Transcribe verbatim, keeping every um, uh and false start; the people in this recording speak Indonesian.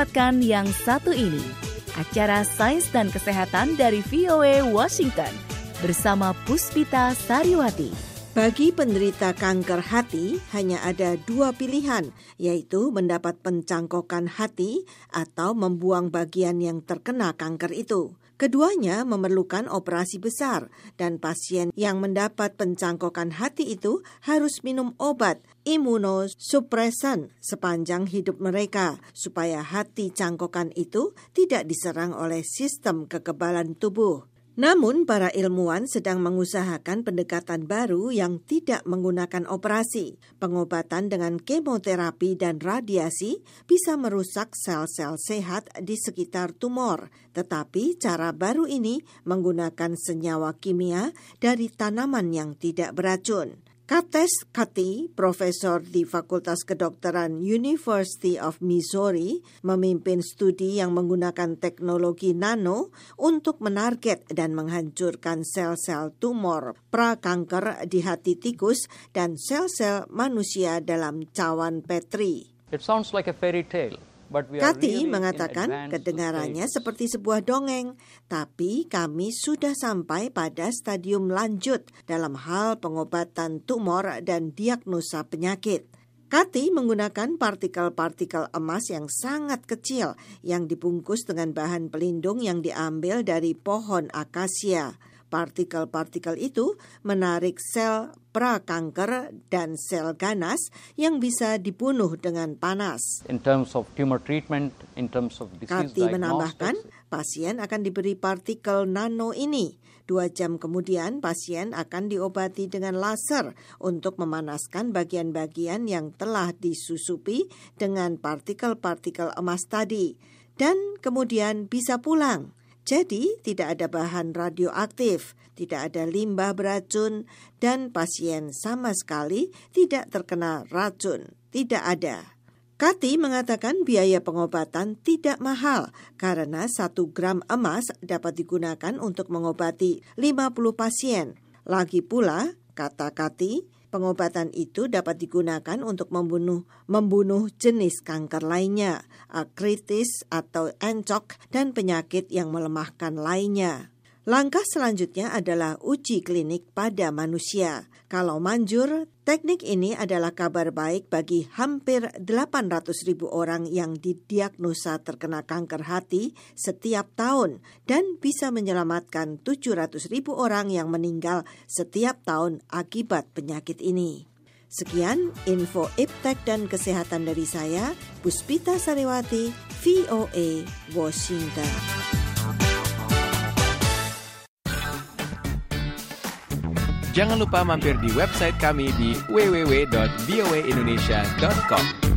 lewatkan yang satu ini, acara Sains dan Kesehatan dari V O A Washington bersama Puspita Sariwati. Bagi penderita kanker hati, hanya ada dua pilihan, yaitu mendapat pencangkokan hati atau membuang bagian yang terkena kanker itu. Keduanya memerlukan operasi besar, dan pasien yang mendapat pencangkokan hati itu harus minum obat imunosupresan sepanjang hidup mereka, supaya hati cangkokan itu tidak diserang oleh sistem kekebalan tubuh. Namun, para ilmuwan sedang mengusahakan pendekatan baru yang tidak menggunakan operasi. Pengobatan dengan kemoterapi dan radiasi bisa merusak sel-sel sehat di sekitar tumor. Tetapi cara baru ini menggunakan senyawa kimia dari tanaman yang tidak beracun. Kates Kati, profesor di Fakultas Kedokteran University of Missouri, memimpin studi yang menggunakan teknologi nano untuk menarget dan menghancurkan sel-sel tumor prakanker di hati tikus dan sel-sel manusia dalam cawan Petri. It sounds like a fairy tale. Kati mengatakan kedengarannya seperti sebuah dongeng, tapi kami sudah sampai pada stadium lanjut dalam hal pengobatan tumor dan diagnosa penyakit. Kati menggunakan partikel-partikel emas yang sangat kecil yang dibungkus dengan bahan pelindung yang diambil dari pohon akasia. Partikel-partikel itu menarik sel prakanker dan sel ganas yang bisa dibunuh dengan panas. In terms of tumor treatment, in terms of disease Kati menambahkan, pasien akan diberi partikel nano ini. Dua jam kemudian, pasien akan diobati dengan laser untuk memanaskan bagian-bagian yang telah disusupi dengan partikel-partikel emas tadi. Dan kemudian bisa pulang. Jadi, tidak ada bahan radioaktif, tidak ada limbah beracun, dan pasien sama sekali tidak terkena racun. Tidak ada. Kati mengatakan biaya pengobatan tidak mahal karena satu gram emas dapat digunakan untuk mengobati lima puluh pasien. Lagi pula, kata Kati, pengobatan itu dapat digunakan untuk membunuh membunuh jenis kanker lainnya, artritis atau encok, dan penyakit yang melemahkan lainnya. Langkah selanjutnya adalah uji klinik pada manusia. Kalau manjur, teknik ini adalah kabar baik bagi hampir delapan ratus ribu orang yang didiagnosa terkena kanker hati setiap tahun dan bisa menyelamatkan tujuh ratus ribu orang yang meninggal setiap tahun akibat penyakit ini. Sekian info iptek dan kesehatan dari saya, Puspita Sariwati, V O A, Washington. Jangan lupa mampir di website kami di w w w dot v o a indonesia dot com.